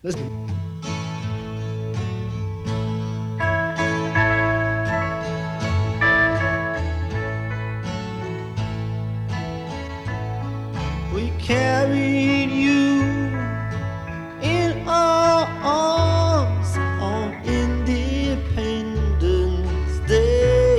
Let's We carried you in our arms on Independence Day,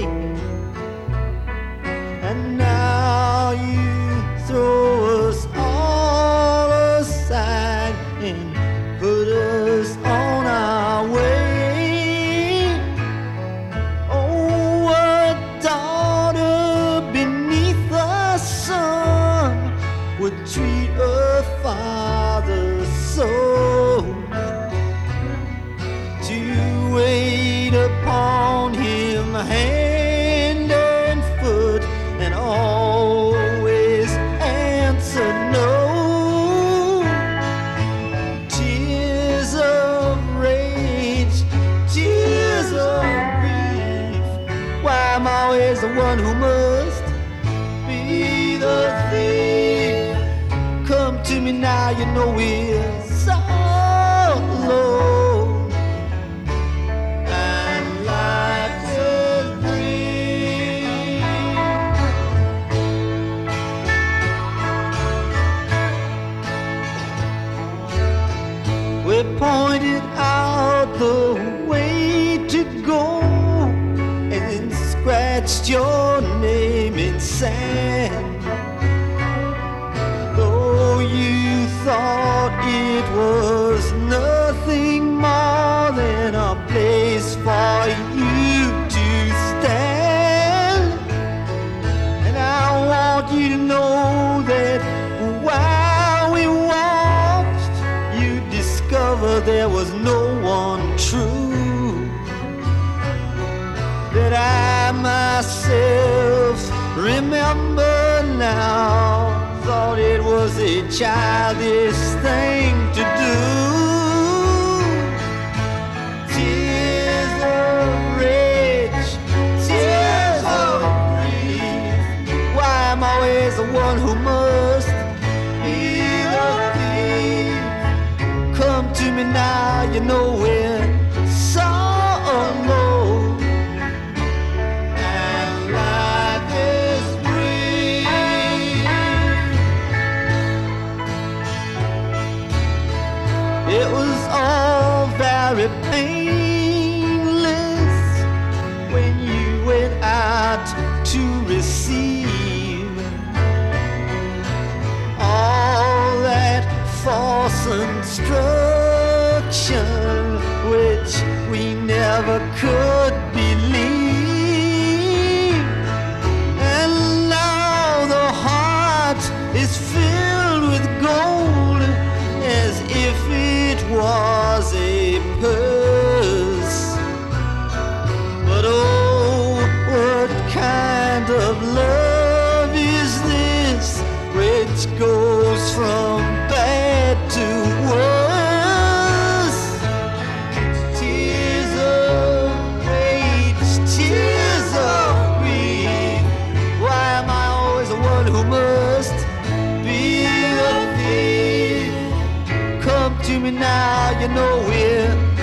and now you throw us all aside and put us on our way. Oh, a daughter beneath the sun would treat a father so. To wait upon him hand and foot and always answer no. Tears of rage, tears of grief. Why am I always the one who must be the thief? Come to me now, you know we're so alone, and life is brief. We pointed out the way to go and scratched your name in sand. You thought it was nothing more than a place for you to stand. And I want you to know that while we watched, you discovered there was no one true. That I myself remember now, thought it was a childish thing to do. Tears of rage, tears of grief. Why am I always the one who must be the thief? Come to me now, you know we're so alone. It was all very painless when you went out to receive all that false instruction which we never could believe. And now the heart is filled with gold as if it was a purse. But oh, what kind of love is this which goes from bad to worse? Tears of rage, tears of grief. Why am I always the one who must be the thief? Come to me now, you know we're